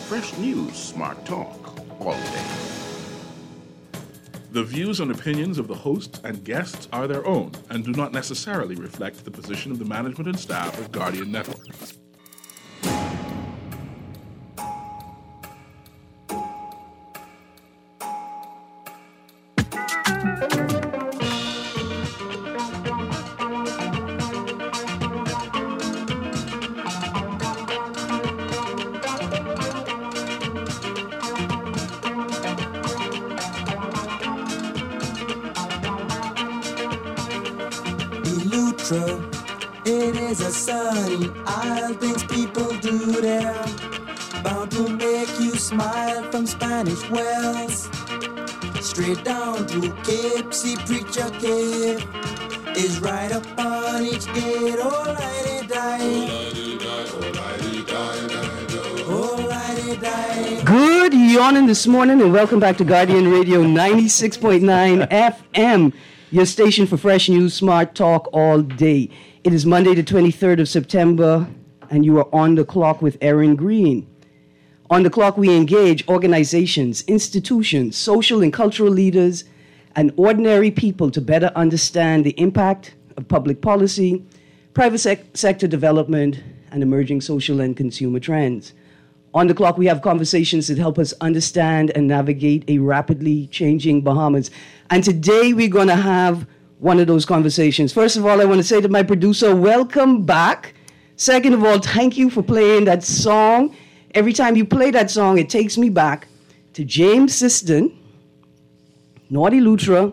Fresh News Smart Talk all day. The views and opinions of the hosts and guests are their own and do not necessarily reflect the position of the management and staff of Guardian Network. It is a sunny isle, things people do there, bound to make you smile from Spanish Wells. Straight down to Cape, see Preacher Cave is right up on each gate. Oh, lighty die. Good yawning this morning and welcome back to Guardian Radio 96.9 FM. Your station for fresh news, smart talk all day. It is Monday, the 23rd of September, and you are on the clock with Erin Green. On the clock, we engage organizations, institutions, social and cultural leaders, and ordinary people to better understand the impact of public policy, private sector development, and emerging social and consumer trends. On the clock, we have conversations that help us understand and navigate a rapidly changing Bahamas. And today, we're going to have one of those conversations. First of all, I want to say to my producer, welcome back. Second of all, thank you for playing that song. Every time you play that song, it takes me back to James Siston, Naughty Lutra,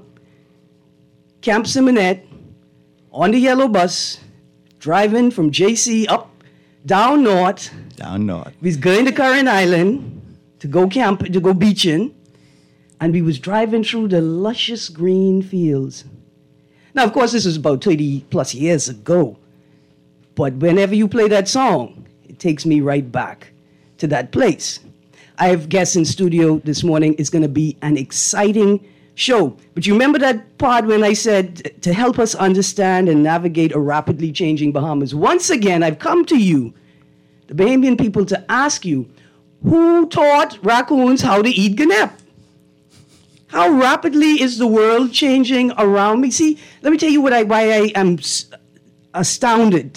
Camp Simonette, on the yellow bus, driving from JC up, down north. Down north. We was going to Curran Island to go beaching, and we was driving through the luscious green fields. Now, of course, this was about 30 plus years ago, but whenever you play that song, it takes me right back to that place. I have guests in studio this morning. It's going to be an exciting show. But you remember that part when I said to help us understand and navigate a rapidly changing Bahamas? Once again, I've come to you, the Bahamian people, to ask you, who taught raccoons how to eat ganap? How rapidly is the world changing around me? See, let me tell you why I am astounded.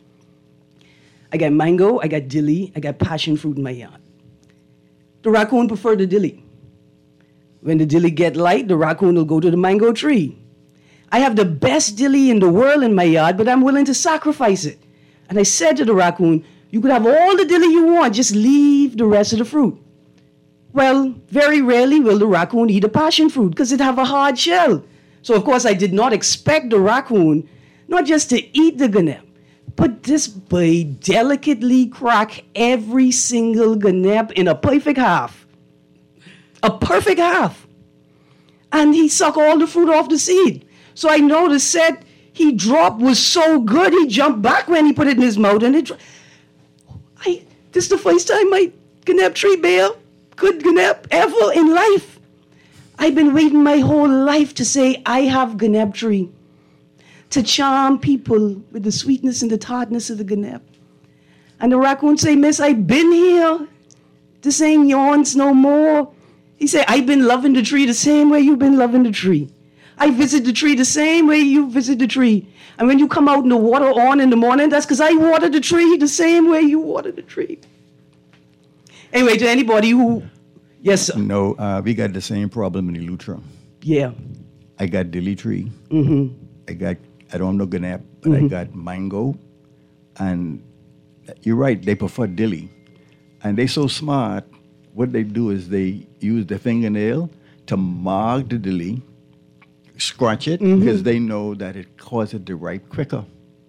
I got mango, I got dilly, I got passion fruit in my yard. The raccoon prefer the dilly. When the dilly get light, the raccoon will go to the mango tree. I have the best dilly in the world in my yard, but I'm willing to sacrifice it. And I said to the raccoon, you could have all the dilly you want, just leave the rest of the fruit. Well, very rarely will the raccoon eat a passion fruit because it have a hard shell. So, of course, I did not expect the raccoon not just to eat the ganap, but this boy delicately crack every single ganap in a perfect half. A perfect half. And he suck all the fruit off the seed. So I noticed that he dropped was so good, he jumped back when he put it in his mouth. And this is the first time my ganap tree bear good ganap ever in life. I've been waiting my whole life to say I have ganap tree, to charm people with the sweetness and the tartness of the ganap. And the raccoon say, miss, I've been here. This ain't yawns no more. He say, I've been loving the tree the same way you've been loving the tree. I visit the tree the same way you visit the tree. And when you come out in the water on in the morning, that's because I water the tree the same way you water the tree. Anyway, to anybody who, yes, sir. No, we got the same problem in Lutra. Yeah. I got dilly tree. Mm-hmm. I don't know ganap, but I got mango. And you're right, they prefer dilly. And they so smart, what they do is they use their fingernail to mark the dilly, scratch it, because they know that it causes it to ripe quicker.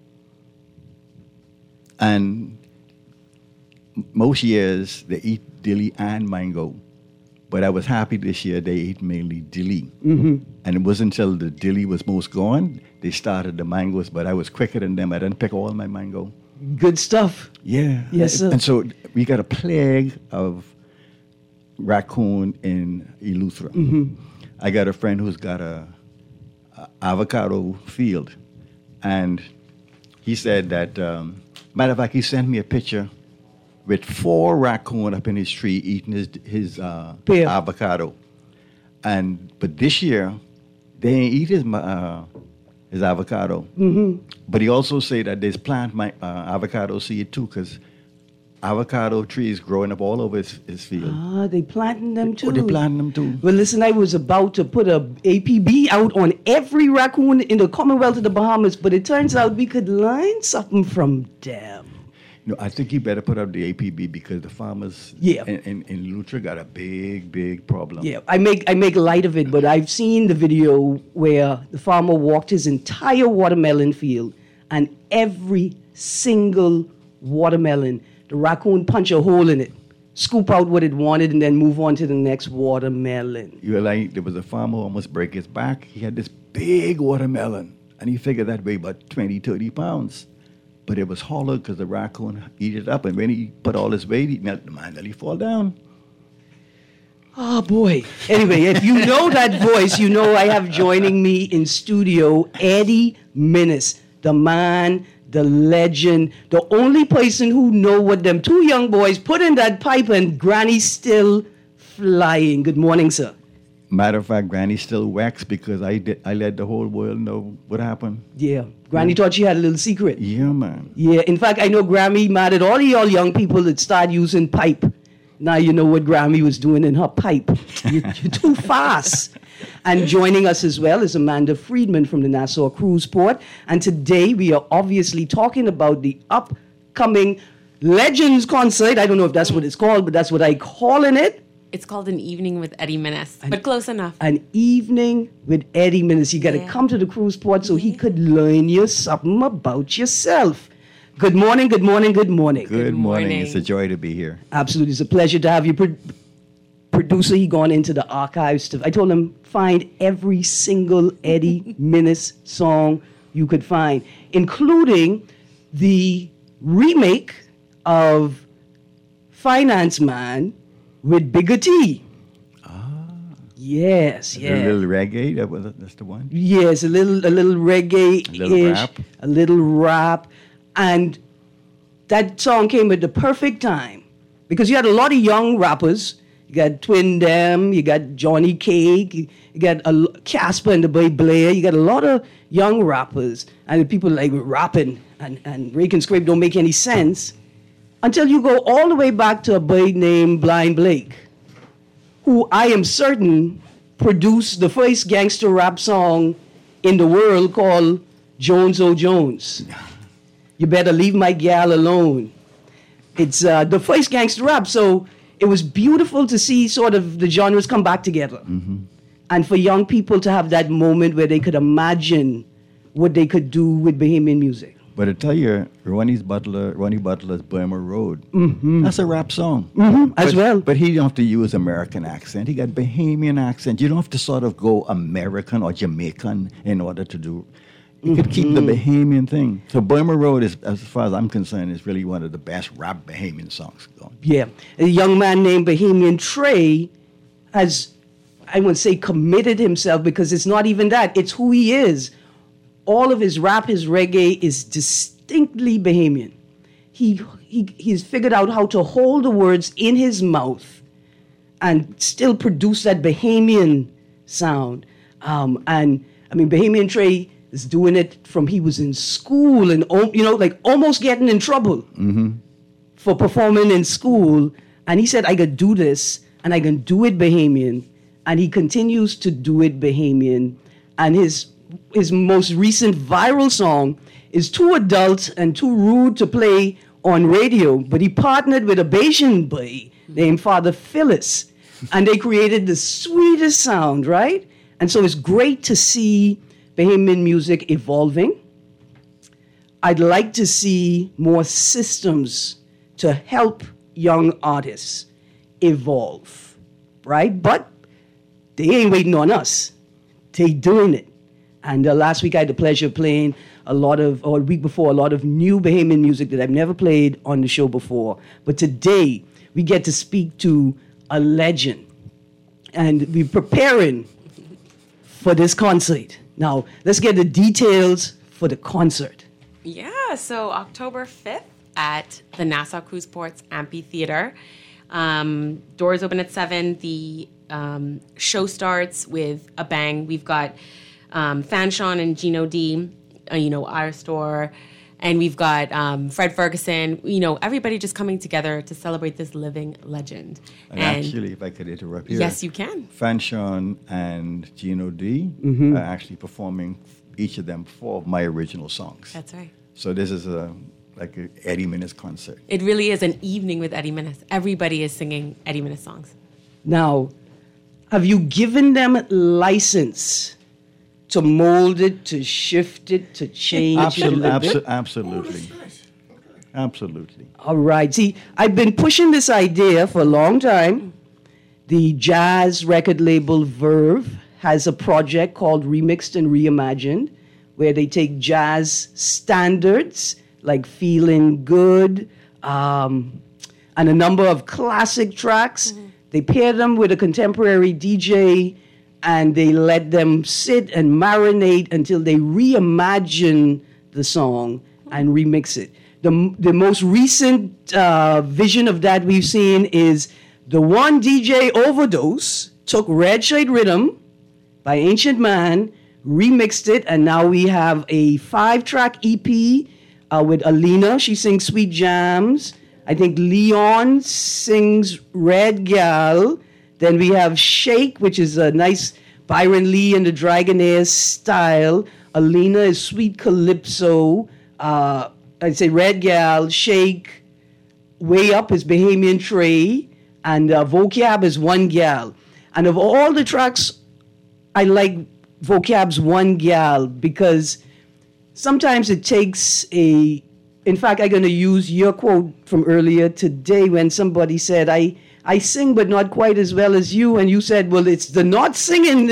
And most years, they eat dilly and mango. But I was happy this year they ate mainly dilly. And it wasn't until the dilly was most gone, they started the mangoes, but I was quicker than them. I didn't pick all my mango. Good stuff. Yeah. Yes, sir. And so we got a plague of raccoon in Eleuthera. I got a friend who's got a avocado field. And he said that, matter of fact, he sent me a picture with 4 raccoon up in his tree eating his Pear. avocado. But this year, they ain't eat his avocado. But he also say that there's plant avocado seed too, because avocado trees growing up all over his field. Ah, they planting them too. Oh, they planting them too. Well, listen, I was about to put a APB out on every raccoon in the Commonwealth of the Bahamas, but it turns out we could learn something from them. No, I think you better put up the APB because the farmers Yeah. in Lutra got a big problem. Yeah, I make light of it, but I've seen the video where the farmer walked his entire watermelon field, and every single watermelon, the raccoon punch a hole in it, scoop out what it wanted, and then move on to the next watermelon. You were like, there was a farmer who almost break his back. He had this big watermelon, and he figured that weighed about 20, 30 pounds. But it was hollow because the raccoon eat it up, and when he put all his weight, the man nearly fall down. Oh boy. Anyway, if you know that voice, you know I have joining me in studio Eddie Minnis, the man, the legend, the only person who know what them 2 young boys put in that pipe, and Granny's still flying. Good morning, sir. Matter of fact, Granny still waxed because I let the whole world know what happened. Yeah. Granny thought she had a little secret. Yeah, man. Yeah. In fact, I know Grammy mad at all of y'all young people that start using pipe. Now you know what Grammy was doing in her pipe. You're too fast. And joining us as well is Amanda Friedman from the Nassau Cruise Port. And today we are obviously talking about the upcoming Legends concert. I don't know if that's what it's called, but that's what I'm calling it. It's called An Evening with Eddie Minnis, but close enough. An Evening with Eddie Minnis. You got to Yeah. come to the cruise port so he could learn you something about yourself. Good morning, good morning, good morning. Good morning. morning. It's a joy to be here. Absolutely. It's a pleasure to have you. Producer, he gone into the archives. I told him, find every single Eddie Minnis song you could find, including the remake of Finance Man with Bigger T. Yes, A yes. little reggae, that's the one. Yes, a little reggae, A little rap. a little rap, and that song came at the perfect time because you had a lot of young rappers. You got Twin Dem, you got Johnny Cake, you got Casper and the Boy Blair. You got a lot of young rappers, and people like rapping and rake and scrape don't make any sense until you go all the way back to a boy named Blind Blake, who I am certain produced the first gangster rap song in the world called Jones O' Jones. You better leave my gal alone. It's the first gangster rap, so it was beautiful to see sort of the genres come back together. And for young people to have that moment where they could imagine what they could do with Bahamian music. But I tell you, Ronnie Butler's Burma Road, that's a rap song. As well. But he don't have to use American accent. He got Bahamian accent. You don't have to sort of go American or Jamaican in order to do. You could keep the Bahamian thing. So Burma Road, is, as far as I'm concerned, is really one of the best rap Bahamian songs going. Yeah. A young man named Bahamian Trey has, I wouldn't say committed himself because it's not even that. It's who he is. All of his rap, his reggae is distinctly Bahamian. He's figured out how to hold the words in his mouth and still produce that Bahamian sound. And I mean, Bahamian Trey is doing it from he was in school and, like almost getting in trouble for performing in school. And he said, I could do this and I can do it Bahamian. And he continues to do it Bahamian. And his most recent viral song is too adult and too rude to play on radio, but he partnered with a Bayesian boy named Father Phyllis, and they created the sweetest sound, right? And so it's great to see Bahamian music evolving. I'd like to see more systems to help young artists evolve, right? But they ain't waiting on us. They doing it. And last week I had the pleasure of playing a week before, a lot of new Bahamian music that I've never played on the show before. But today we get to speak to a legend. And we're preparing for this concert. Now, let's get the details for the concert. Yeah, so October 5th at the Nassau Cruise Ports Amphitheater. Doors open at 7. The show starts with a bang. We've got Fanshawn and Gino D, our store. And we've got Fred Ferguson, everybody just coming together to celebrate this living legend. And actually, if I could interrupt here. Yes, you can. Fanshawn and Gino D are actually performing, each of them, 4 of my original songs. That's right. So this is like an Eddie Minnis concert. It really is an evening with Eddie Minnis. Everybody is singing Eddie Minnis songs. Now, have you given them license to mold it, to shift it, to change it a little bit? Absolutely. Absolutely. All right. See, I've been pushing this idea for a long time. The jazz record label Verve has a project called Remixed and Reimagined, where they take jazz standards like Feeling Good and a number of classic tracks. They pair them with a contemporary DJ, and they let them sit and marinate until they reimagine the song and remix it. The most recent vision of that we've seen is the one DJ Overdose took Red Shade Rhythm by Ancient Man, remixed it, and now we have a 5-track EP with Alina. She sings Sweet Jams. I think Leon sings Red Gal. Then we have Shake, which is a nice Byron Lee and the Dragonaires style. Alina is Sweet Calypso. I'd say Red Gal. Shake. Way Up is Bahamian Trey. And Vocab is One Gal. And of all the tracks, I like Vocab's One Gal because sometimes it takes in fact, I'm going to use your quote from earlier today when somebody said, I sing, but not quite as well as you. And you said, well, it's the not singing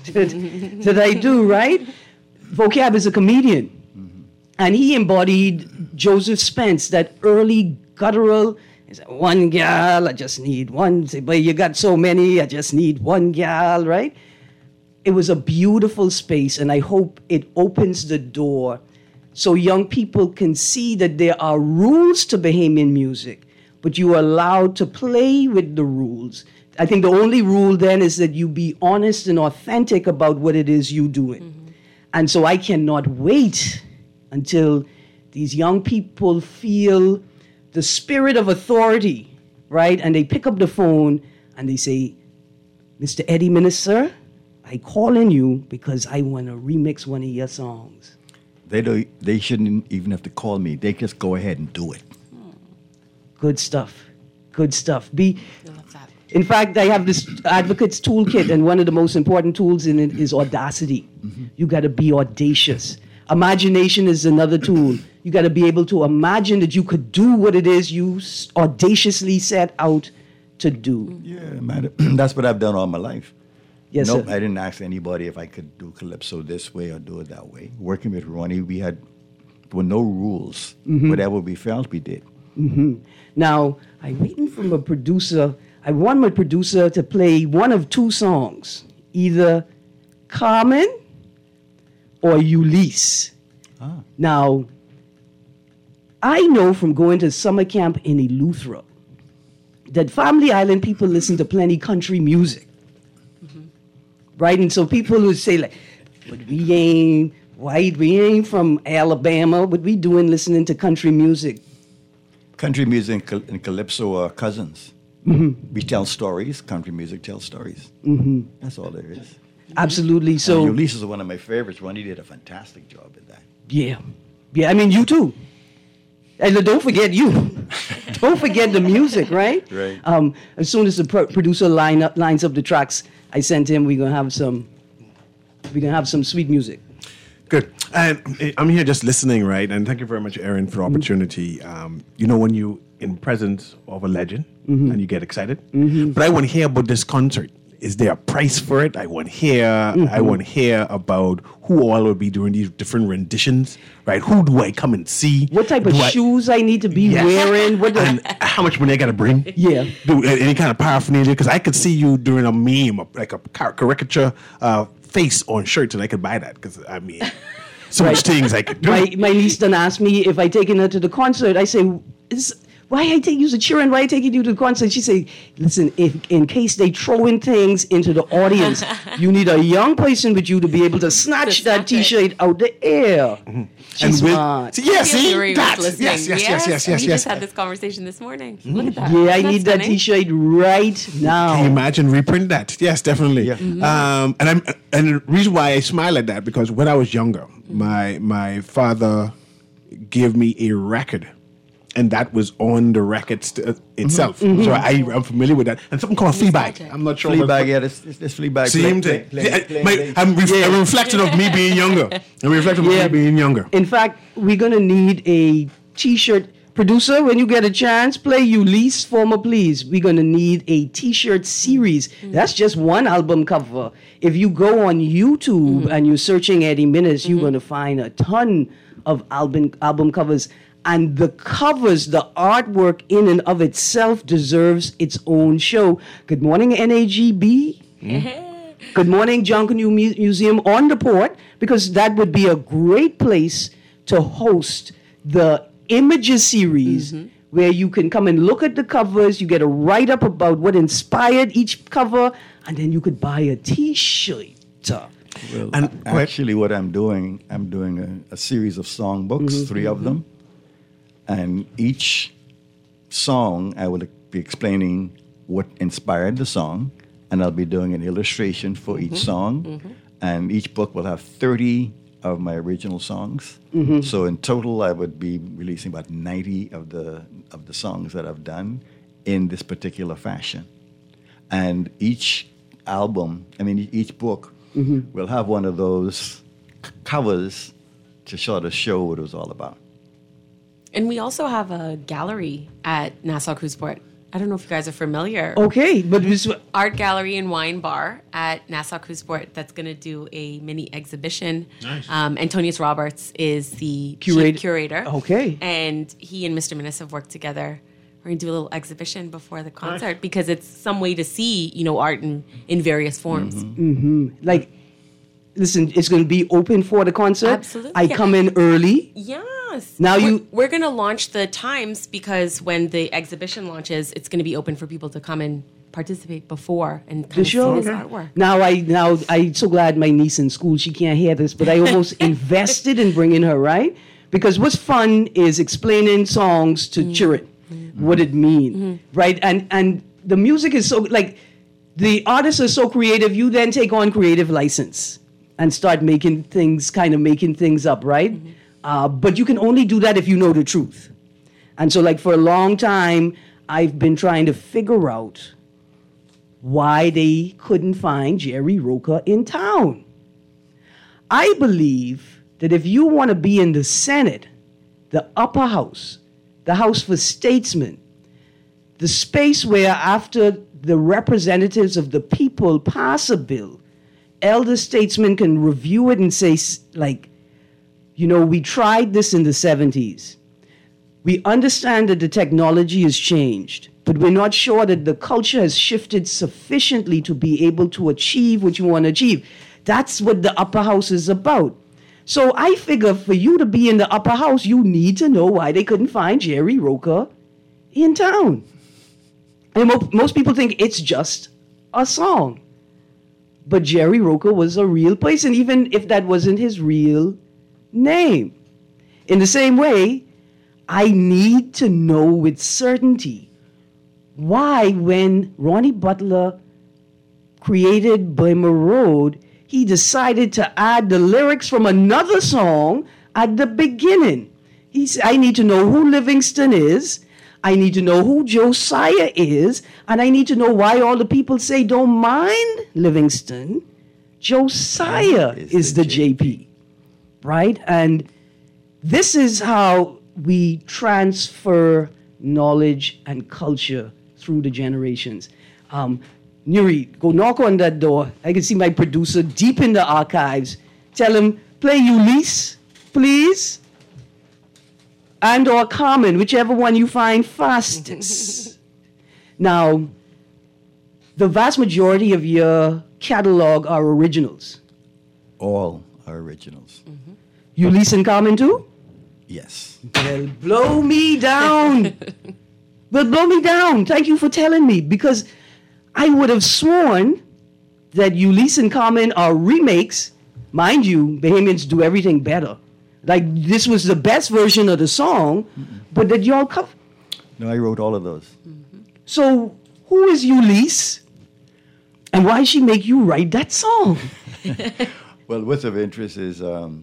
that I do, right? Vocab is a comedian. And he embodied Joseph Spence, that early guttural, one gal, I just need one. But you got so many, I just need one gal, right? It was a beautiful space, and I hope it opens the door so young people can see that there are rules to Bahamian music, but you are allowed to play with the rules. I think the only rule then is that you be honest and authentic about what it is you're doing. And so I cannot wait until these young people feel the spirit of authority, right? And they pick up the phone and they say, Mr. Eddie Minnis, sir, I calling you because I want to remix one of your songs. They shouldn't even have to call me. They just go ahead and do it. Good stuff. Good stuff. I love that. In fact, I have this Advocates Toolkit, and one of the most important tools in it is audacity. You got to be audacious. Imagination is another tool. You got to be able to imagine that you could do what it is you audaciously set out to do. Yeah, man, that's what I've done all my life. Yes, nope, sir. I didn't ask anybody if I could do calypso this way or do it that way. Working with Ronnie, there were no rules. Whatever we felt, we did. Now, I'm waiting from a producer. I want my producer to play one of 2 songs, either Carmen or Ulysses. Now, I know from going to summer camp in Eleuthera that Family Island people listen to plenty country music. Right? And so people who say, like, but we ain't white, we ain't from Alabama, what we doing listening to country music? Country music and calypso are cousins. We tell stories. Country music tells stories. That's all there is. Absolutely. So Ulysses is one of my favorites. Ronnie did a fantastic job at that. Yeah. I mean, you too. And don't forget you. Don't forget the music, right? Right. As soon as the producer lines up the tracks, I sent him. We're gonna have some sweet music. Good. And I'm here just listening, right? And thank you very much, Aaron, for the opportunity. When you in presence of a legend and you get excited. But I want to hear about this concert. Is there a price for it? I want to hear about who all will be doing these different renditions, right? Who do I come and see? What type of shoes I need to be wearing? And how much money I got to bring? Yeah. Do any kind of paraphernalia? Because I could see you doing a meme, like a caricature face on shirts, and I could buy that. Because So much things I could do. My niece done asked me if I taken her to the concert. I say, why I take you to cheering? Why I taking you to the concert? She say, listen, if in case they throwing things into the audience, you need a young person with you to be able to snatch that T-shirt out the air. Mm-hmm. She's smart. Yuri was that. listening. Yes. We just had this converation this morning. Look at that. Yeah, I That's need that stunning. T-shirt right now. Can you imagine reprint that? Yes, definitely. Yeah. And the reason why I smile at that, because when I was younger, my father gave me a record, and that was on the record itself. So I'm familiar with that. And something called Fleabag. I'm not sure. Fleabag, yeah, this Fleabag. Same thing. I'm a reflection of me being younger. A reflection of me being younger. In fact, we're gonna need a T-shirt producer. When you get a chance, play Ulysses Former Please. We're gonna need a T-shirt series. That's just one album cover. If you go on YouTube and you're searching Eddie Minnis, you're gonna find a ton of album covers. And the covers, the artwork in and of itself deserves its own show. Good morning, NAGB. Good morning, Junkanoo Museum on the Port, because that would be a great place to host the Images series, where you can come and look at the covers. You get a write-up about what inspired each cover, and then you could buy a T-shirt. Well, And actually, what I'm doing a series of songbooks, 3 of them. And each song, I will be explaining what inspired the song, and I'll be doing an illustration for each song. And each book will have 30 of my original songs. So in total, I would be releasing about 90 of the songs that I've done in this particular fashion. And each book will have one of those covers to sort of show what it was all about. And we also have a gallery at Nassau Cruise Port. I don't know if you guys are familiar. Okay, but Art Gallery and Wine Bar at Nassau Cruise Port that's going to do a mini exhibition. Nice. Antonius Roberts is the Curator. chief curator. Okay. And he and Mr. Minnis have worked together. We're going to do a little exhibition before the concert because it's some way to see, art in various forms. like, listen, it's going to be open for the concert. Absolutely. I come in early. Yes. Now we're going to launch the times because when the exhibition launches, it's going to be open for people to come and participate before and kind of see this artwork. Now I'm so glad my niece in school, she can't hear this, but I almost invested in bringing her, right? Because what's fun is explaining songs to children, what it means, right? And the music is so, like, the artists are so creative, you then take on creative license and start making things up, right? But you can only do that if you know the truth. And so, like, for a long time, I've been trying to figure out why they couldn't find Jerry Roca in town. I believe that if you want to be in the Senate, the upper house, the House for Statesmen, the space where after the representatives of the people pass a bill, elder statesmen can review it and say, like, we tried this in the 70s. We understand that the technology has changed, but we're not sure that the culture has shifted sufficiently to be able to achieve what you want to achieve. That's what the upper house is about. So I figure for you to be in the upper house, you need to know why they couldn't find Jerry Roca in town. And most people think it's just a song. But Jerry Roca was a real person, even if that wasn't his real name. In the same way, I need to know with certainty why, when Ronnie Butler created Burma Road, he decided to add the lyrics from another song at the beginning. He said, I need to know who Livingston is, I need to know who Josiah is, and I need to know why all the people say don't mind Livingston. Josiah is the JP. Right? And this is how we transfer knowledge and culture through the generations. Nuri, go knock on that door. I can see my producer deep in the archives. Tell him, play Ulysses, please. And or Carmen, whichever one you find fastest. Now, the vast majority of your catalog are originals. All are originals. Ulysses and Carmen too? Yes. Well, blow me down. Well, blow me down. Thank you for telling me, because I would have sworn that Ulysses and Carmen are remakes. Mind you, Bahamians do everything better. Like, this was the best version of the song, but that y'all cover. No, I wrote all of those. So, who is Ulysses? And why she make you write that song? Well, what's of interest is,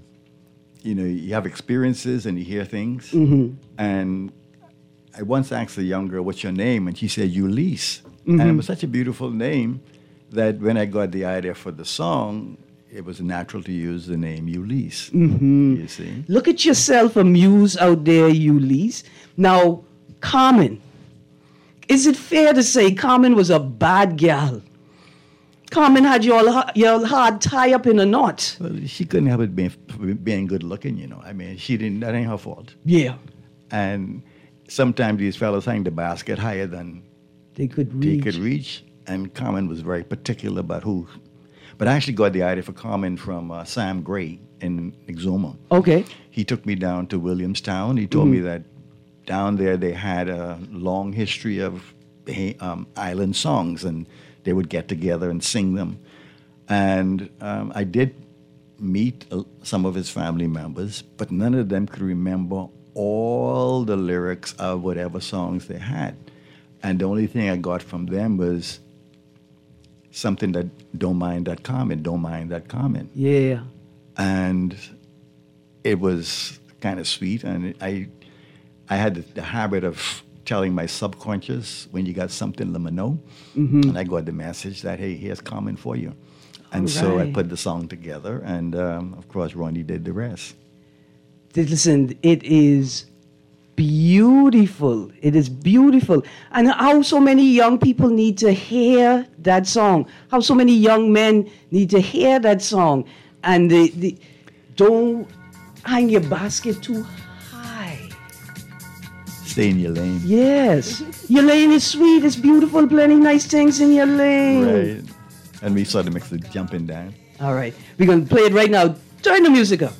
you have experiences and you hear things. And I once asked a young girl, "What's your name?" And she said, Ulysses. And it was such a beautiful name that when I got the idea for the song, it was natural to use the name Ulysses. You see? Look at yourself, a muse out there, Ulysses. Now, Carmen. Is it fair to say Carmen was a bad gal? Carmen had your heart tie up in a knot. Well, she couldn't help it being good looking, I mean, that ain't her fault. Yeah. And sometimes these fellas hang the basket higher than They could they reach. could reach. And Carmen was very particular about who. But I actually got the idea for Carmen from Sam Gray in Exuma. Okay. He took me down to Williamstown. He told me that down there they had a long history of island songs, and they would get together and sing them. And I did meet some of his family members, but none of them could remember all the lyrics of whatever songs they had. And the only thing I got from them was something that, "Don't mind that Carmen, don't mind that Carmen." Yeah. And it was kind of sweet. And I had the habit of telling my subconscious, when you got something, let me know. And I got the message that, "Hey, here's Carmen for you." And so I Alright. put the song together, and of course, Ronnie did the rest. Listen, it is beautiful. It is beautiful. And how so many young people need to hear that song. How so many young men need to hear that song. And don't hang your basket too high. Stay in your lane. Yes. Your lane is sweet. It's beautiful. Plenty nice things in your lane. Right. And we sort of mix the jumping down. All right. We're going to play it right now. Turn the music up.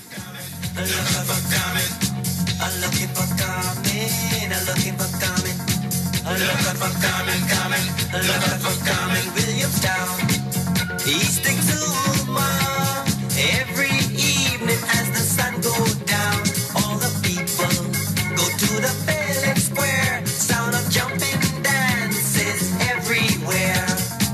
Looking for Carmen, looking for Carmen, looking for Carmen, looking for Carmen Williamstown. East Exuma, every evening as the sun goes down, all the people go to the village square, sound of jumping dances everywhere.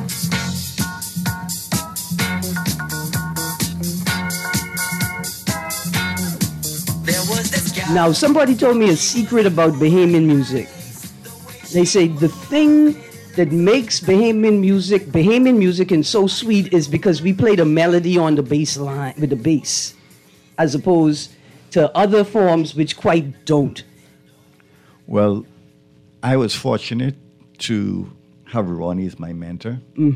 There was this guy. Now, somebody told me a secret about Bahamian music. They say the thing that makes Bahamian music and so sweet is because we play the melody on the bass line with the bass, as opposed to other forms which quite don't. Well, I was fortunate to have Ronnie as my mentor.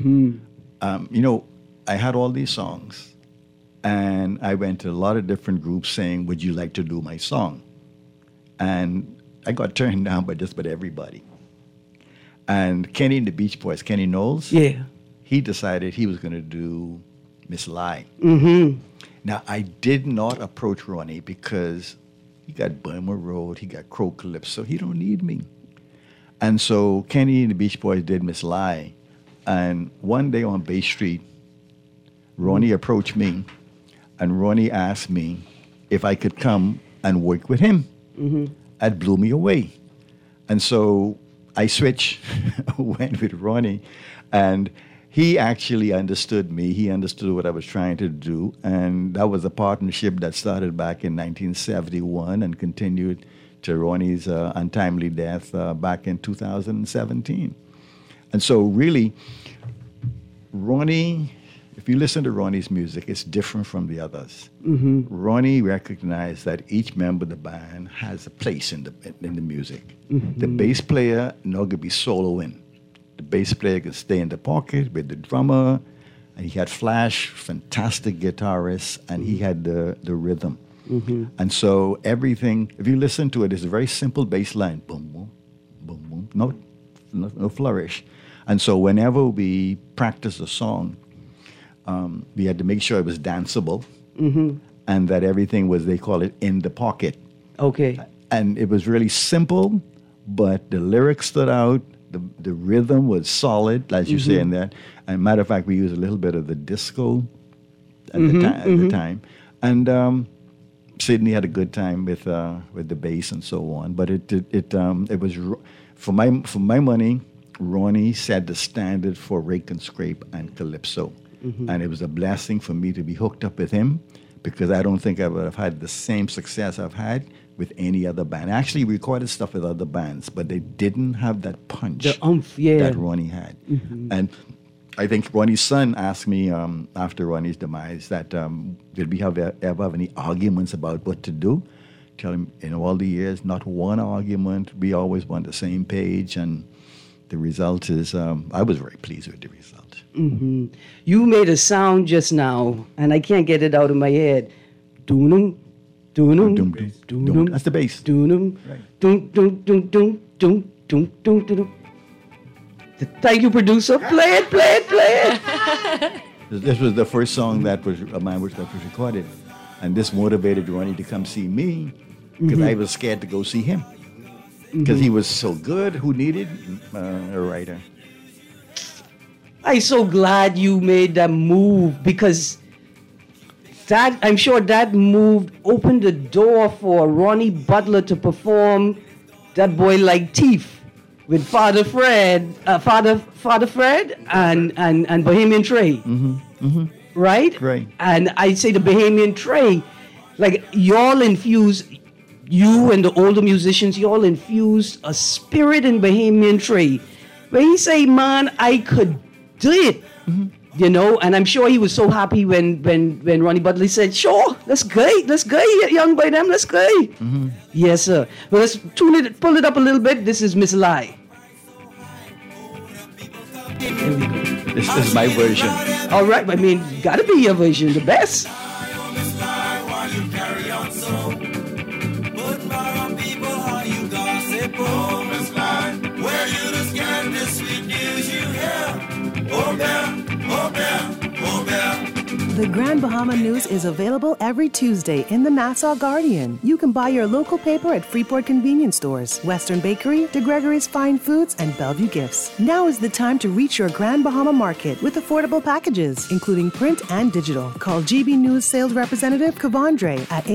I had all these songs, and I went to a lot of different groups saying, "Would you like to do my song?" And I got turned down by just about everybody. And Kenny and the Beach Boys, Kenny Knowles, Yeah. he decided he was going to do Miss Lai. Mm-hmm. Now, I did not approach Ronnie because he got Burma Road, he got Crow Calypso, he don't need me. And so Kenny and the Beach Boys did Miss Lai. And one day on Bay Street, Ronnie approached me, and Ronnie asked me if I could come and work with him. That blew me away. And so I switched, went with Ronnie, and he actually understood me. He understood what I was trying to do, and that was a partnership that started back in 1971 and continued to Ronnie's untimely death back in 2017. And so really, Ronnie, if you listen to Ronnie's music, it's different from the others. Ronnie recognized that each member of the band has a place in the music. The bass player not gonna be soloing. The bass player could stay in the pocket with the drummer, and he had Flash, fantastic guitarist, and he had the rhythm. And so everything, if you listen to it, it's a very simple bass line, boom, boom, boom, boom, no flourish. And so whenever we practiced a song, we had to make sure it was danceable. and that everything was, they call it, in the pocket. Okay. And it was really simple, but the lyrics stood out. The rhythm was solid, as you say in that. And matter of fact, we used a little bit of the disco at the time. And Sydney had a good time with the bass and so on. But it was for my money. Ronnie set the standard for Rake and Scrape and Calypso, and it was a blessing for me to be hooked up with him, because I don't think I would have had the same success I've had with any other band. I actually recorded stuff with other bands, but they didn't have that punch that Ronnie had. And I think Ronnie's son asked me after Ronnie's demise that did we ever have any arguments about what to do? Tell him, in all the years, not one argument. We always were on the same page, and the result is I was very pleased with the result. You made a sound just now, and I can't get it out of my head. Doonum, doonum, Doom, doom, doom. That's the bass. Doonum, Right. doom, doom, doom, doom, doom, doom, doom, doom. Thank you, producer. Play it, play it, play it. This was the first song that was of mine that was recorded, and this motivated Ronnie to come see me, because I was scared to go see him, because he was so good. Who needed a writer? I'm so glad you made that move, because that, I'm sure that move opened the door for Ronnie Butler to perform That Boy Like Teeth with Father Fred and Bohemian Trey. Right? Right. And I'd say the Bohemian Trey, like, y'all infused, you and the older musicians, y'all infused a spirit in Bohemian Trey. Where he say, man, I could do it. You know, and I'm sure he was so happy when Ronnie Butler said, sure, let's go, young boy, them, let's go. Yes, sir. Well, let's pull it up a little bit. This is Miss Lie. There we go. This is my version. All right, I mean, gotta be your version, the best. The Grand Bahama News is available every Tuesday in the Nassau Guardian. You can buy your local paper at Freeport convenience stores, Western Bakery, De Gregory's Fine Foods, and Bellevue Gifts. Now is the time to reach your Grand Bahama market with affordable packages, including print and digital. Call GB News sales representative Kavandre at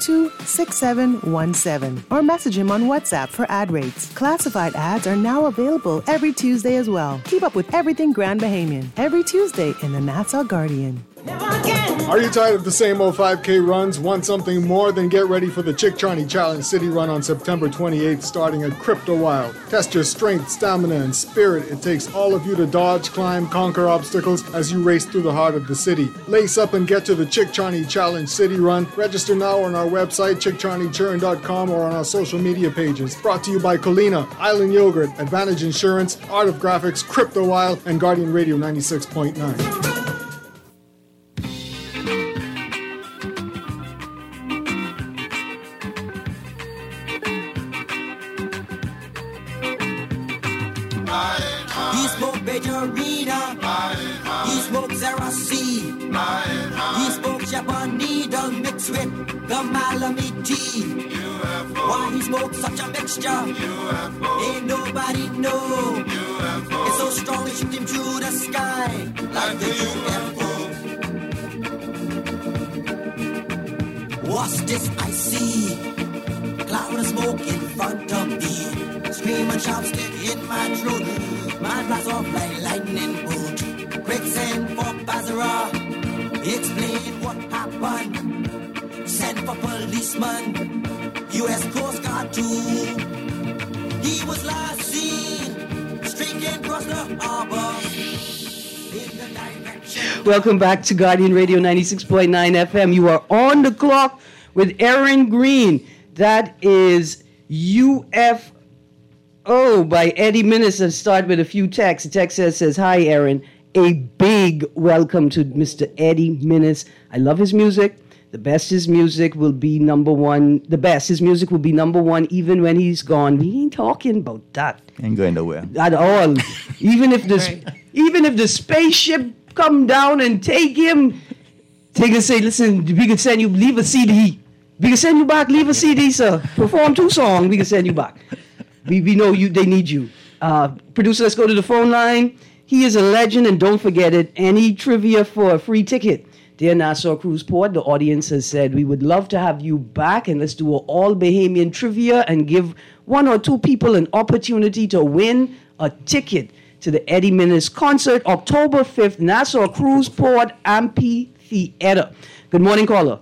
822-6717 or message him on WhatsApp for ad rates. Classified ads are now available every Tuesday as well. Keep up with everything Grand Bahamian every Tuesday in the Nassau Guardian. Are you tired of the same old 5K runs? Want something more? Then get ready for the Chick Charney Challenge City Run on September 28th, starting at Crypto Wild. Test your strength, stamina, and spirit. It takes all of you to dodge, climb, conquer obstacles as you race through the heart of the city. Lace up and get to the Chick Charney Challenge City Run. Register now on our website, chickcharneychurn.com, or on our social media pages. Brought to you by Colina, Island Yogurt, Advantage Insurance, Art of Graphics, Crypto Wild, and Guardian Radio 96.9. He smoked Bejorina. He smoked Zerasi. He smoked Japan needle mixed with the Malamute tea. Why he smoked such a mixture? Ain't nobody know. It's so strong it shoot him through the sky like the UFO. What's this I see? Cloud of smoke in front of me. Scream and shout stick in my throat. My blast off like lightning bolt. Quicksand for Bazara. Explain what happened. Send for policeman. U.S. Coast Guard too. He was last seen streaking across the harbor. In the direction. Welcome back to Guardian Radio 96.9 FM. You are on the clock with Aaron Green. That is UFO by Eddie Minnis. Let's start with a few texts. The text says, hi, Aaron. A big welcome to Mr. Eddie Minnis. I love his music. The best his music will be number one. The best his music will be number one even when he's gone. We ain't talking about that Ain't going nowhere. at all. Even if the spaceship come down and take him, They can say, listen, we can send you, leave a CD. We can send you back, leave a CD, sir. Perform 2 songs, we can send you back. We know you. They need you. Producer, let's go to the phone line. He is a legend, and don't forget it. Any trivia for a free ticket. Dear Nassau Cruise Port, the audience has said we would love to have you back, and let's do an all Bahamian trivia and give 1 or 2 people an opportunity to win a ticket to the Eddie Minnis concert, October 5th, Nassau Cruise Port Amphitheater. Good morning, caller.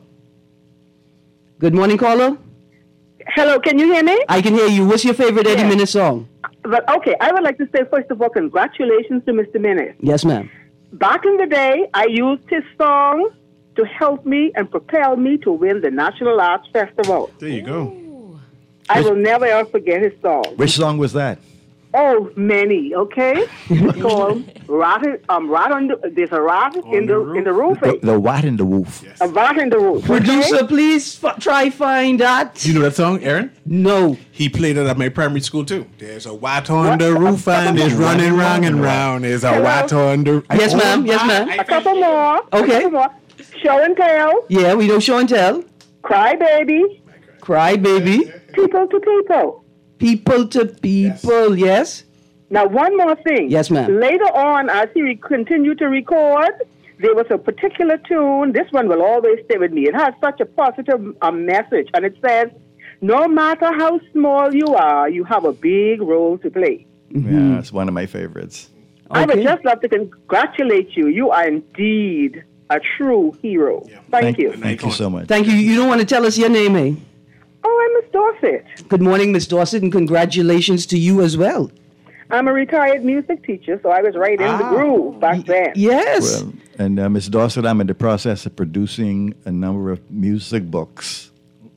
Good morning, caller. Hello, can you hear me? I can hear you. What's your favorite Eddie Minnis song? But okay, I would like to say first of all, congratulations to Mr. Minnis. Yes, ma'am. Back in the day, I used his song to help me and propel me to win the National Arts Festival. There you go. I will never ever forget his song. Which song was that? Oh, many. Okay, it's called "Rat." There's a rat in the roof. The Wat in the Woof. A rat in the roof. Producer, please try find that. Do you know that song, Aaron? No. He played it at my primary school too. There's a wat on the roof and it's running round and round. There's a wat on the. Yes, ma'am. Yes, ma'am. A couple more. Okay. A couple more. Show and tell. Yeah, we know show and tell. Cry baby. Cry baby. People to people. People to people. Yes. Now, one more thing. Yes, ma'am. Later on, as he continued to record, there was a particular tune. This one will always stay with me. It has such a positive message, and it says, no matter how small you are, you have a big role to play. Yeah, it's one of my favorites. I would just love to congratulate you. You are indeed a true hero. Thank you. Thank you so much. Thank you. You don't want to tell us your name, eh? Oh, I'm Miss Dorset. Good morning, Miss Dorset, and congratulations to you as well. I'm a retired music teacher, so I was right in the groove back then. Yes. Well, and Ms. Dorset, I'm in the process of producing a number of music books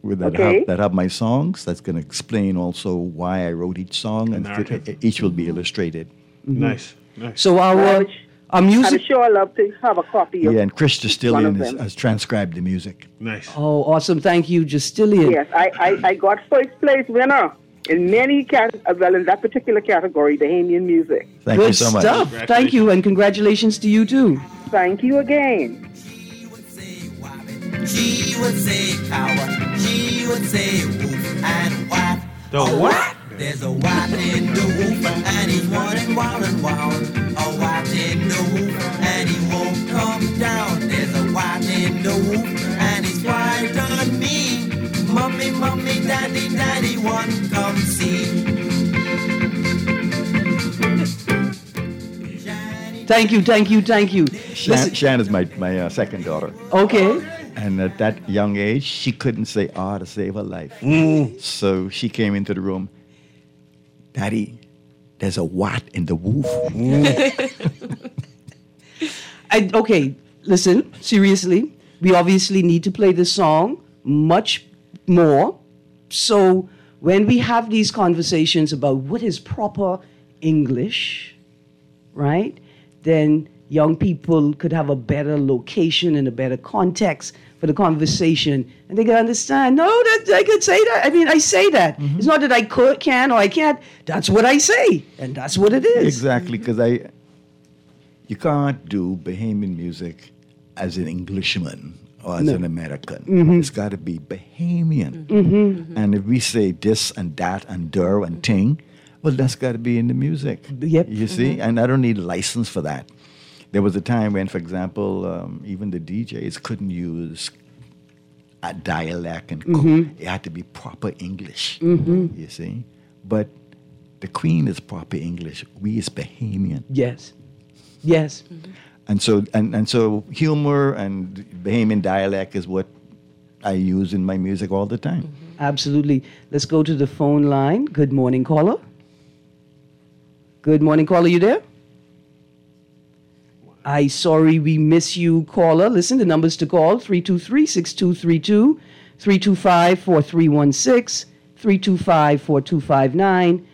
that have my songs. That's going to explain also why I wrote each song, and each will be illustrated. Nice. So our music. I'm sure I'd love to have a copy of. Yeah, and Chris Justillion has transcribed the music. Nice. Oh, awesome! Thank you, Justillion. Yes, I got first place winner in many in that particular category, Bahamian music. Thank you so much. Good stuff. Thank you, and congratulations to you too. Thank you again. She would say wabbit, she would say coward, she would say woof and what? The what? There's a wat in the woof and he's running wild and wild. A wat in the woof and he won't come down. There's a wat in the woof and he's right on me. Mommy, mommy, daddy, daddy, one come see. Thank you. Shan is my second daughter. Okay. And at that young age, she couldn't say "ah" to save her life. So she came into the room. Daddy, there's a wat in the woof. Okay, listen, seriously. We obviously need to play this song much more. So when we have these conversations about what is proper English, right, then young people could have a better location and a better context for the conversation, and they can understand, no, that I could say that. I mean, I say that. Mm-hmm. It's not that I can or I can't. That's what I say, and that's what it is. Exactly, because you can't do Bahamian music as an Englishman or as an American. Mm-hmm. It's got to be Bahamian. Mm-hmm. And if we say this and that and der and ting, well, that's got to be in the music. Yep. You see? And I don't need a license for that. There was a time when, for example, even the DJs couldn't use a dialect and it had to be proper English, you see? But the Queen is proper English. We is Bahamian. Yes. Mm-hmm. And so humor and Bahamian dialect is what I use in my music all the time. Mm-hmm. Absolutely. Let's go to the phone line. Good morning, caller. Good morning, caller. You there? Sorry we miss you, caller. Listen, the numbers to call, 323-6232, 325-4316, 325-4259,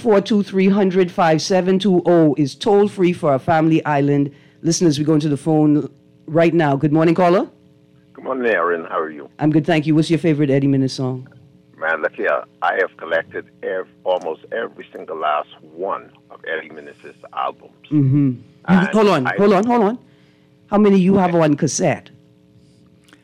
242-300-5720 is toll-free for our Family Island listeners. We're going to the phone right now. Good morning, caller. Good morning, Aaron. How are you? I'm good, thank you. What's your favorite Eddie Minnis song? Man, look here. I have collected almost every single last one of Eddie Minnis' albums. Mm-hmm. Hold on. How many you have on cassette?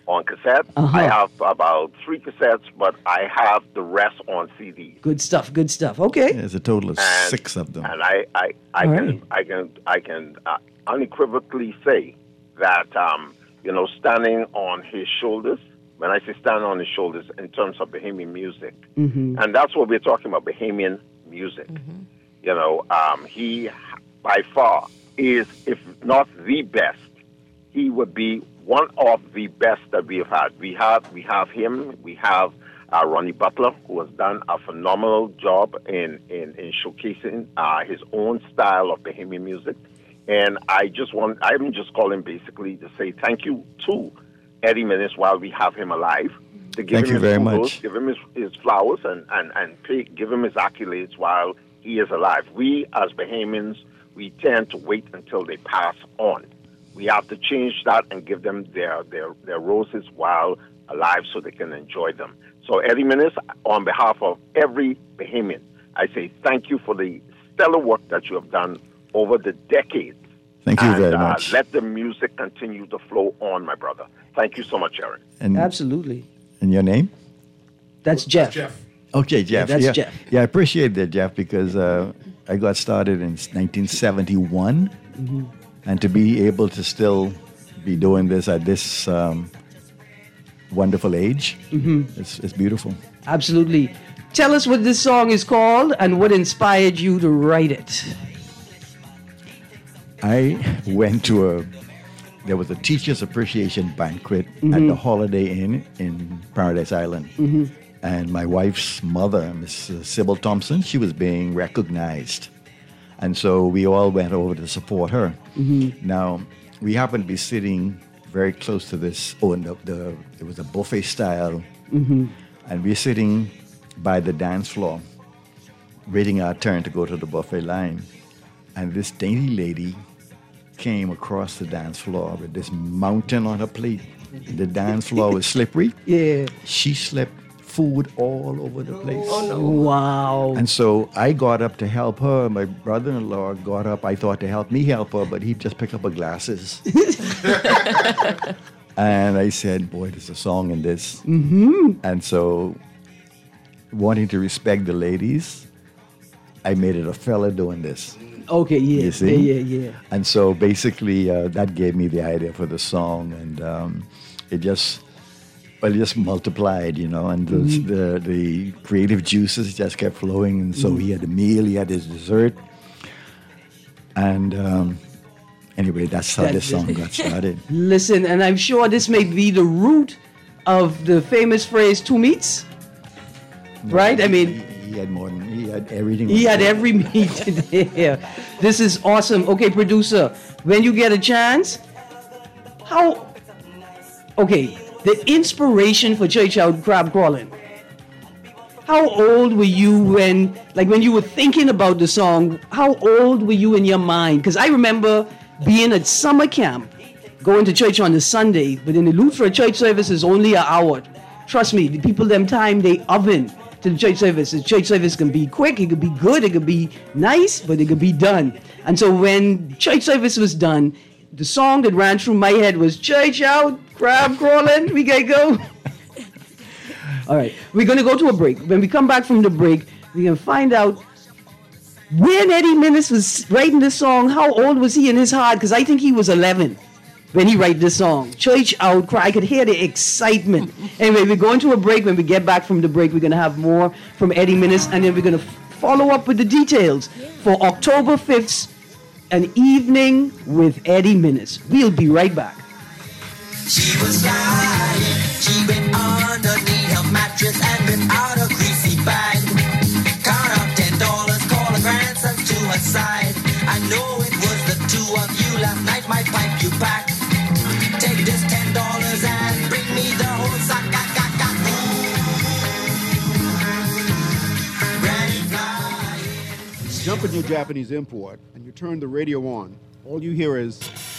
on cassette. Uh-huh. I have about 3 cassettes, but I have the rest on CD. Good stuff. Good stuff. Okay. There's a total of 6 of them. And I can unequivocally say that standing on his shoulders. When I say standing on his shoulders, in terms of Bahamian music, and that's what we're talking about, Bahamian music. He by far is, if not the best, he would be one of the best that we have had. We have him. We have Ronnie Butler, who has done a phenomenal job in showcasing his own style of Bahamian music. And I'm just calling basically to say thank you to Eddie Minnis while we have him alive. To give Thank him you his very kudos, much. give him his flowers, and give him his accolades while he is alive. We, as Bahamians, we tend to wait until they pass on. We have to change that and give them their roses while alive so they can enjoy them. So, Eddie Minnis, on behalf of every Bahamian, I say thank you for the stellar work that you have done over the decades. Thank you very much. Let the music continue to flow on, my brother. Thank you so much, Aaron. And, Absolutely. And your name? That's Jeff. Okay, Jeff. Yeah, that's Jeff. Yeah, I appreciate that, Jeff, because I got started in 1971, and to be able to still be doing this at this wonderful age, it's beautiful. Absolutely. Tell us what this song is called and what inspired you to write it. I went to there was a teacher's appreciation banquet at the Holiday Inn in Paradise Island. And my wife's mother, Miss Sybil Thompson, she was being recognized. And so we all went over to support her. Now, we happened to be sitting very close to this. It was a buffet style. And we're sitting by the dance floor, waiting our turn to go to the buffet line. And this dainty lady came across the dance floor with this mountain on her plate. The dance floor was slippery. Yeah. She slipped food all over the place. Oh, no. Wow. And so I got up to help her. My brother-in-law got up, I thought, to help me help her, but he just picked up her glasses. And I said, boy, there's a song in this. And so, wanting to respect the ladies, I made it a fella doing this. Okay, yeah. You see? Yeah. And so basically that gave me the idea for the song, and it just multiplied, and the creative juices just kept flowing. And so he had a meal, he had his dessert. And anyway, that's how this song got started. Listen, and I'm sure this may be the root of the famous phrase, two meats, right? I mean... He had everything. He had every meat there. This is awesome. Okay, producer, when you get a chance, the inspiration for Church Out Crab Crawling. How old were you when you were thinking about the song? How old were you in your mind? Because I remember being at summer camp, going to church on a Sunday, but in the Lutheran church service is only an hour. Trust me, the people them time they oven to the church service. The church service can be quick, it could be good, it could be nice, but it could be done. And so when church service was done, the song that ran through my head was Church Out, Crab Crawling, we gotta go. All right, we're gonna go to a break. When we come back from the break, we're gonna find out when Eddie Minnis was writing this song, how old was he in his heart? Because I think he was 11 when he wrote this song. Church Out, I could hear the excitement. Anyway, we're going to a break. When we get back from the break, we're going to have more from Eddie Minnis, and then we're going to follow up with the details for October 5th, an evening with Eddie Minnis. We'll be right back. She was lying. She went underneath her mattress and ripped out a greasy bag. Count up $10, call her grandson to her side. I know it was the two of you last night, my pipe you packed. Take this $10 and bring me the whole sack. Jump in your Japanese import and you turn the radio on. All you hear is...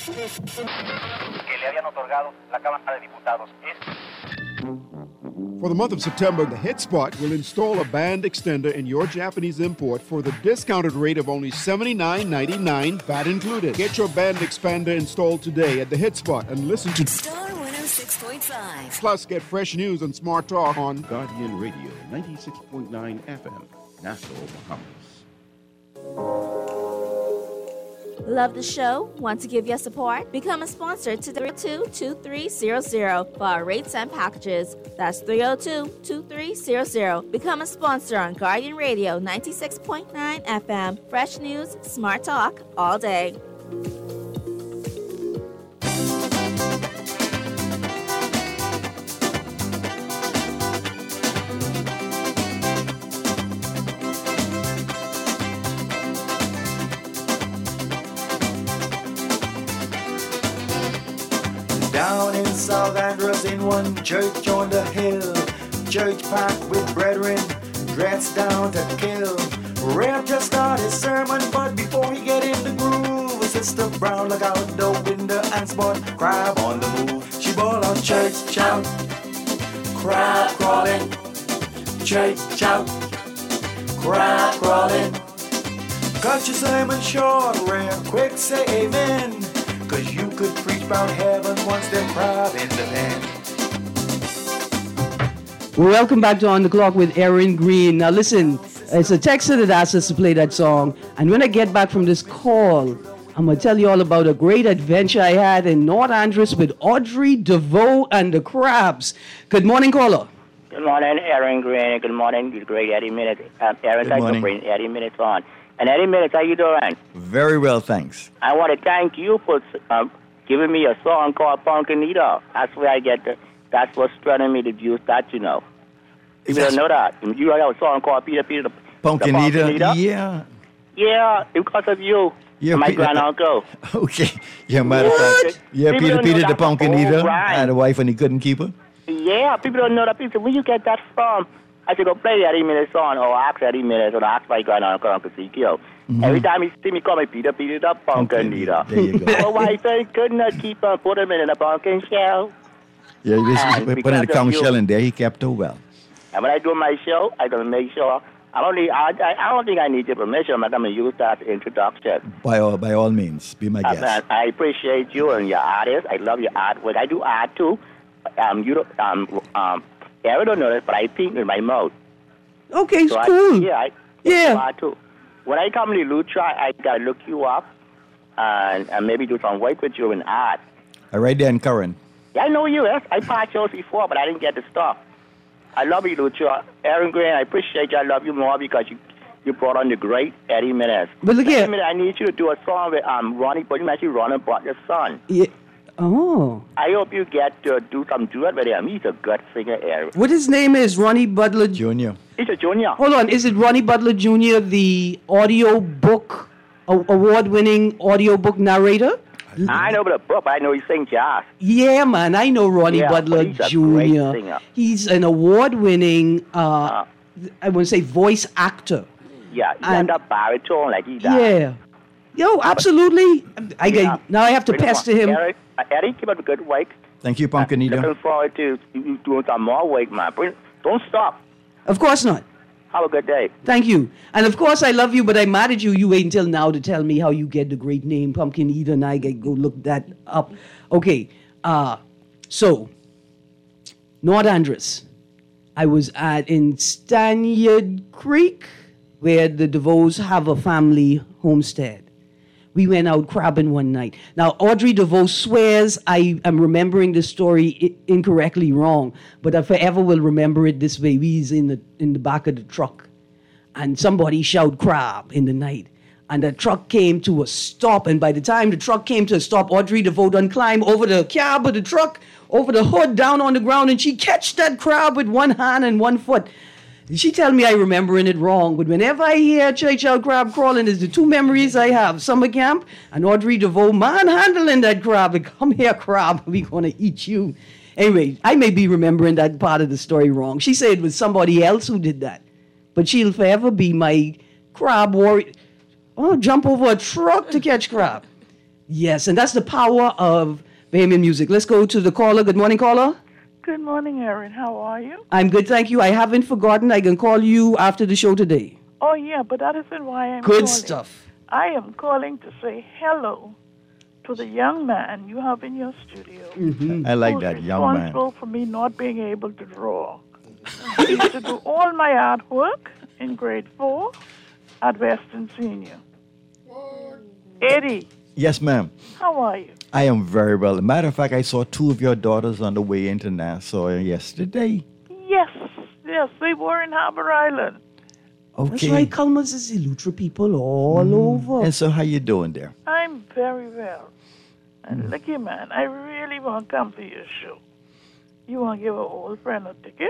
For the month of September, the Hit Spot will install a band extender in your Japanese import for the discounted rate of only $79.99, VAT included. Get your band expander installed today at the Hit Spot and listen to... Star 106.7 96.5. Plus, get fresh news and smart talk on Guardian Radio 96.9 FM, Nassau, Bahamas. Love the show? Want to give your support? Become a sponsor to 302-2300 for our rates and packages. That's 302-2300. Become a sponsor on Guardian Radio 96.9 FM. Fresh news, smart talk, all day. Down in South Andros in one church on the hill, church packed with brethren, dressed down to kill. Rev just started his sermon, but before he get in the groove, Sister Brown look out the window and spot crab on the move. She ball on church shout, crab crawling, church shout, crab crawling. Cut your sermon short, Rev, quick say amen. Cause you could preach about heaven once them crab in the pen. Welcome back to On the Clock with Aaron Green. Now listen, it's a texter that asked us to play that song. And when I get back from this call, I'm going to tell you all about a great adventure I had in North Andros with Audrey DeVoe and the Crabs. Good morning, caller. Good morning, Aaron Green. Good morning, good great Eddie Minutes. Aaron, thanks for bringing Eddie Minutes on. And Eddie Minutes, how you doing? Very well, thanks. I want to thank you for giving me a song called Punkanita. That's where I get that's what's threatening me to use that, you know. People don't know that. You have a song called Peter the Punkanita? Yeah. Yeah, because of you. Yeah, my granduncle. Okay. Yeah, matter of fact. Yeah, Peter the Punkanita had a wife and he couldn't keep her? Yeah, people don't know that. People say, where you get that from? I should go play Eddie Minutes song, or ask Eddie Minutes, or ask my granduncle, Uncle Ezekiel. Every time he see me, call me Peter the Punkanita. There you go. My wife could not keep on putting him in a pumpkin shell. Yeah, we put in the conch shell in there. He kept her well. And when I do my show, I'm going to make sure. I don't think I need your permission. I'm going to use that introduction. By all means, be my guest. I appreciate you and your artist. I love your artwork. I do art too. Aaron don't know this, but I paint with my mouth. Okay, so cool. I art too. When I come to Lutra, I got to look you up and maybe do some work with you in art. Right there in Current. Yeah, I know you. Yes. I passed yours before, but I didn't get the stuff. I love you, Lucha. Aaron Green, I appreciate you. I love you more because you brought on the great Eddie Minutes. But look here. I need you to do a song with Ronnie, but you actually Ronnie brought your son. Yeah. Oh. I hope you get to do some duet with him. He's a good singer, Aaron. What his name is? Ronnie Butler Jr. He's a junior. Hold on. Is it Ronnie Butler Jr., the audiobook, award-winning audiobook narrator? I know the book, but I know he sings jazz. Yeah, man, I know Ronnie Butler Jr. He's an award-winning, I want to say, voice actor. Yeah, he's and a baritone like he does. Yeah. Yo, absolutely. Now I have to pester him. Eddie, keep up the good work. Thank you, Punkanita. Looking forward to doing some more work, man. Don't stop. Of course not. Have a good day. Thank you. And of course, I love you, but I'm mad at you. You wait until now to tell me how you get the great name Punkanita, and I go look that up. Okay. So, North Andros. I was in Stanyard Creek, where the DeVoes have a family homestead. We went out crabbing one night. Now, Audrey DeVoe swears I am remembering this story incorrectly wrong, but I forever will remember it this way. We was in the back of the truck, and somebody shouted crab in the night, and the truck came to a stop, and by the time the truck came to a stop, Audrey DeVoe done climbed over the cab of the truck, over the hood, down on the ground, and she catched that crab with one hand and one foot. She tell me I remembering it wrong, but whenever I hear Church Out Crab crawling, there's the two memories I have, summer camp and Audrey DeVoe manhandling that crab. Like, come here, crab, we gonna eat you. Anyway, I may be remembering that part of the story wrong. She said it was somebody else who did that, but she'll forever be my crab warrior. Oh, jump over a truck to catch crab. Yes, and that's the power of Bahamian music. Let's go to the caller. Good morning, caller. Good morning, Erin. How are you? I'm good, thank you. I haven't forgotten. I can call you after the show today. Oh, yeah, but that isn't why I'm calling. Good stuff. I am calling to say hello to the young man you have in your studio. I like that, young man. Responsible for me not being able to draw. I used to do all my artwork in grade 4 at Western Senior. Eddie, Yes, ma'am. how are you? I am very well. Matter of fact, I saw 2 of your daughters on the way into Nassau yesterday. Yes, they were in Harbor Island. Okay. That's right, Culmers is Elutra people all over. And so how you doing there? I'm very well. And look here, man, I really want to come to your show. You want to give an old friend a ticket?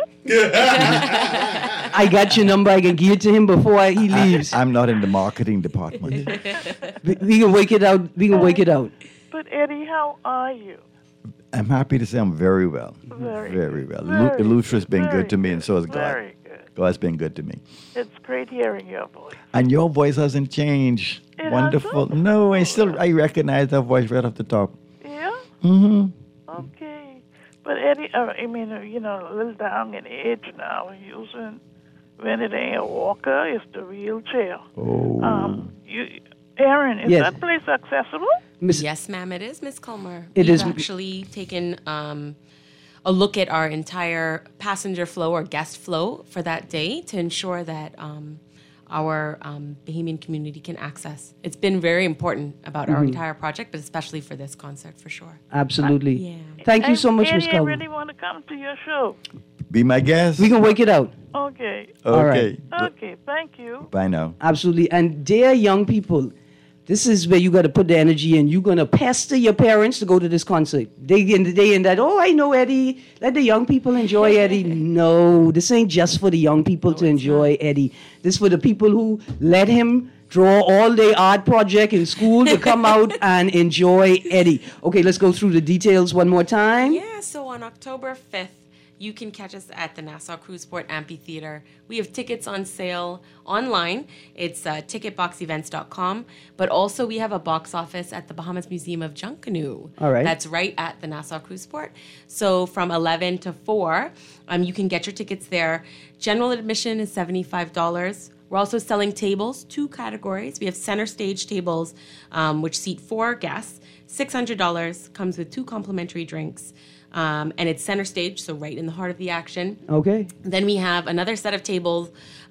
I got your number. I can give it to him before he leaves. I'm not in the marketing department. We can wake it out. We can wake it out. But Eddie, how are you? I'm happy to say I'm very well. Very well. Very Elutra's been very good to me, and so has God. Very good. God's been good to me. It's great hearing your voice. And your voice hasn't changed. It Wonderful. No, I recognize that voice right off the top. Yeah? Mm-hmm. Okay. But Eddie, I mean, a little down in age now, using, when it ain't a walker, it's the wheelchair. Oh. Aaron, is Yes. that place accessible? Yes, ma'am, it is, Miss Culmer. It We've is. actually taken a look at our entire passenger flow or guest flow for that day to ensure that our Bahamian community can access. It's been very important about our entire project, but especially for this concert, for sure. Absolutely. Yeah. Thank you so much, Eddie, Miss I Culver. really want to come to your show. Be my guest. We can wake it out. Okay. All right. Okay, thank you. Bye now. Absolutely. And dear young people, this is where you got to put the energy in. You're going to pester your parents to go to this concert. Day in the day in that, oh, I know Eddie. Let the young people enjoy Eddie. No, this ain't just for the young people to enjoy Eddie. This for the people who let him draw all their art project in school to come out and enjoy Eddie. Okay, let's go through the details one more time. Yeah, so on October 5th, you can catch us at the Nassau Cruiseport Amphitheater. We have tickets on sale online. It's ticketboxevents.com. But also we have a box office at the Bahamas Museum of Junkanoo. All right. That's right at the Nassau Cruiseport. So from 11 to 4, you can get your tickets there. General admission is $75. We're also selling tables, 2 categories. We have center stage tables, which seat 4 guests. $600, comes with 2 complimentary drinks. And it's center stage, so right in the heart of the action. Okay. Then we have another set of tables,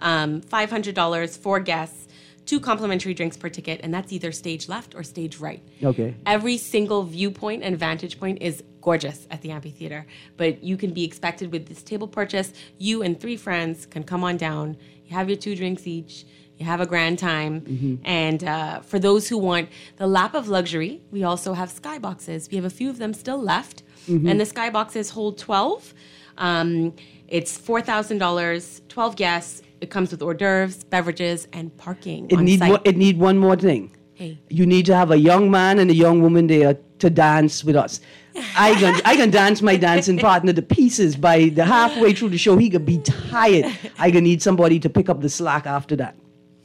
$500, 4 guests, 2 complimentary drinks per ticket, and that's either stage left or stage right. Okay. Every single viewpoint and vantage point is gorgeous at the amphitheater, but you can be expected with this table purchase. You and 3 friends can come on down. You have your 2 drinks each. You have a grand time. And for those who want the lap of luxury, we also have skyboxes. We have a few of them still left. And the skyboxes hold 12. It's $4,000, 12 guests. It comes with hors d'oeuvres, beverages, and parking on site. It need one more thing. Hey. You need to have a young man and a young woman there to dance with us. I can dance my dancing partner to pieces. By the halfway through the show, he could be tired. I can need somebody to pick up the slack after that.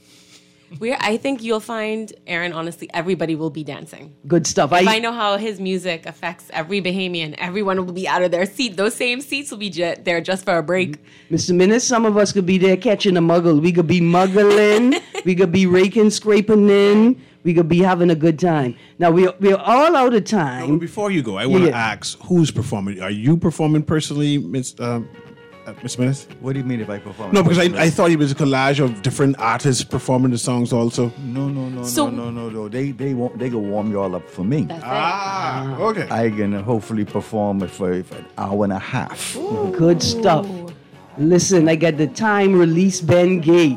I think you'll find, Aaron, honestly, everybody will be dancing. Good stuff. If I know how his music affects every Bahamian, everyone will be out of their seat. Those same seats will be there just for a break. Mr. Minnis, some of us could be there catching a muggle. We could be muggling. We could be raking, scraping in. We could be having a good time. Now, we're all out of time. No, but before you go, I want to ask, who's performing? Are you performing personally, Ms. Minnis? What do you mean if I perform? No, because I thought it was a collage of different artists performing the songs also. No. They go warm you all up for me. That's okay. I can hopefully perform it for an hour and a half. Good stuff. Listen, I got the time release Ben Gay.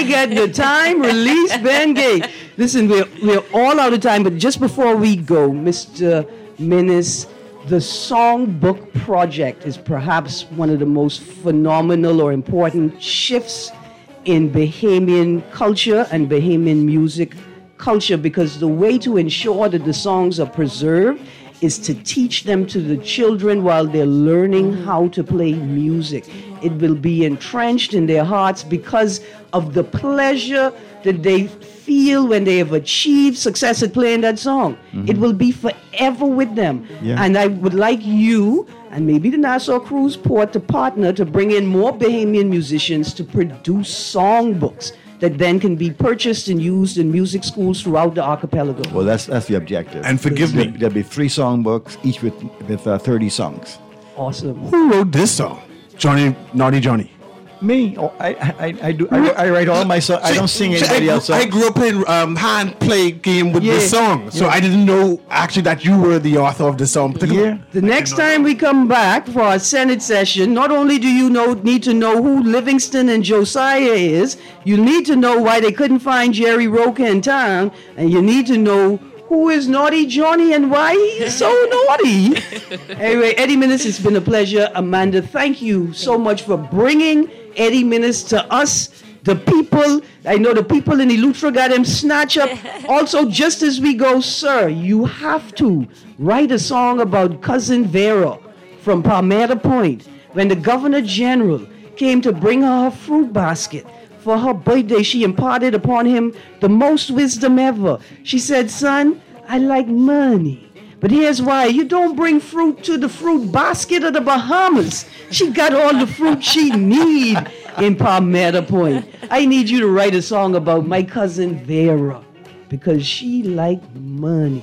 Listen, we're all out of time, but just before we go, Mr. Minnis, the Songbook Project is perhaps one of the most phenomenal or important shifts in Bahamian culture and Bahamian music culture, because the way to ensure that the songs are preserved is to teach them to the children while they're learning how to play music. It will be entrenched in their hearts because of the pleasure that they feel when they have achieved success at playing that song. It will be forever with them. Yeah. And I would like you and maybe the Nassau Cruiseport to partner to bring in more Bahamian musicians to produce songbooks. that then can be purchased and used in music schools throughout the archipelago. Well, that's the objective. And forgive me. There'll be 3 songbooks, each with 30 songs. Awesome. Who wrote this song? Naughty Johnny. Me? Oh, I do. I write all my songs. I don't sing anybody else. I grew up playing hand play game with this song, so Yeah. I didn't know actually that you were the author of this song. Yeah. The next time we come back for our Senate session, not only do you need to know who Livingston and Josiah is, you need to know why they couldn't find Jerry Roca in town, and you need to know who is Naughty Johnny and why he is so naughty. Anyway, Eddie Minnis, it's been a pleasure. Amanda, thank you so much for bringing Eddie Minnis to us, the people. I know the people in Eleuthera got him snatched up. Also, just as we go, sir, you have to write a song about Cousin Vera from Palmetto Point. When the Governor General came to bring her fruit basket for her birthday, she imparted upon him the most wisdom ever. She said, son, I like money. But here's why. You don't bring fruit to the fruit basket of the Bahamas. She got all the fruit she need in Palmetto Point. I need you to write a song about my cousin Vera because she like money.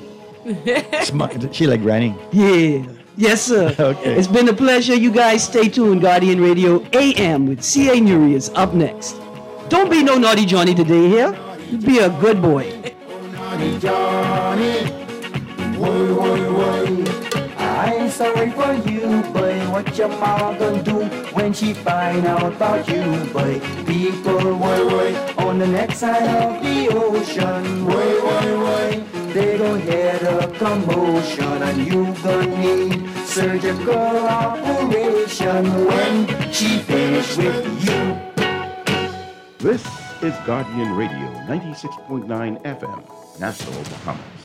She like Granny. Yeah. Yes, sir. Okay. It's been a pleasure. You guys stay tuned. Guardian Radio AM with C.A. Nuri is up next. Don't be no Naughty Johnny today here. You be a good boy. Naughty Johnny, woy, woy, woy. I'm sorry for you, boy. What your mama gonna do when she find out about you, boy? People, woy, woy, on the next side of the ocean, woy, woy, woy. They gon' hear the commotion, and you gonna need surgical operation when she finish with you. This is Guardian Radio 96.9 FM, Nassau, Bahamas.